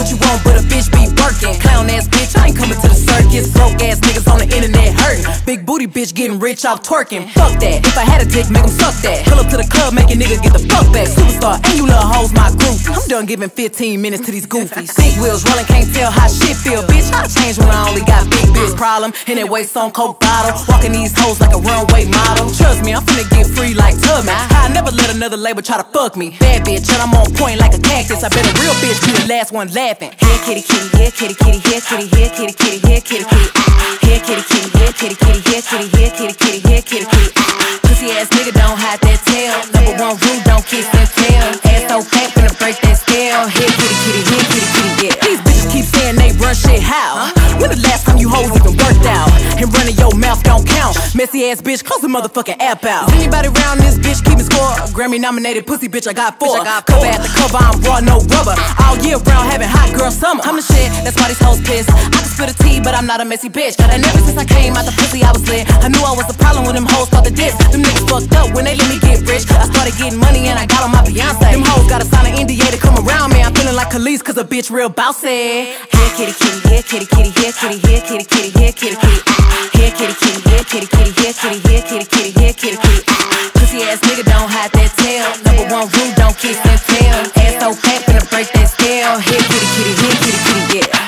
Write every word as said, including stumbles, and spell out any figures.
what you want, but a bitch be working. Clown ass bitch, I ain't coming to the circus. Broke ass niggas on the internet hurting. Big booty bitch getting rich off twerking. Fuck that, if I had a dick, make him suck that. Pull up to the club, make a nigga get the fuck back. Superstar, and you little hoes my groupies. I'm done giving fifteen minutes to these goofies. Big wheels rolling, can't tell how shit feel. Bitch, I change when I only got big bitch problem. And it waist on coke bottle. Walking these hoes like a runway model. Trust me, I'm finna get free like Tubman. I never let another label try to fuck me. Bad bitch, and I'm on point like a cactus. I bet a real bitch be the last one laughing. Here kitty kitty, here kitty kitty, here kitty, here kitty kitty, here kitty kitty. Here kitty kitty, here kitty kitty, here kitty, here kitty kitty, here kitty kitty. Pussy ass nigga don't hide that tail. Number one rule, don't kiss and tell. Ass so fat, finna break that scale. Here kitty kitty, here kitty kitty, yeah. These bitches keep saying they run shit, how? When the last time you hoes even worked out? And running your mouth don't count. Messy ass bitch, close the motherfucking app out. Is anybody around this bitch keeping score? Grammy nominated pussy bitch, I got four. Cover at the cover, I'm raw, no rubber. All year round, having hot girl summer. I'm the shit, that's why these hoes pissed. I can spit a tea, but I'm not a messy bitch. And ever since I came out the pussy, I was lit. I knew I was the problem when them hoes thought the diss. Them niggas fucked up when they let me get rich. I started getting money and I got on my Beyonce. Them hoes gotta sign an N D A to come around me. I'm feeling like Khalees, cause a bitch real bossy. Here kitty kitty, here kitty kitty, here kitty, here kitty kitty, here kitty kitty. Here kitty kitty, here kitty kitty, here kitty, here kitty kitty, here kitty kitty. Pussy ass nigga don't hide that tail. Number one rule, don't kiss and tell. Ass so fat, finna break that scale. Here kitty kitty, here kitty kitty, yeah.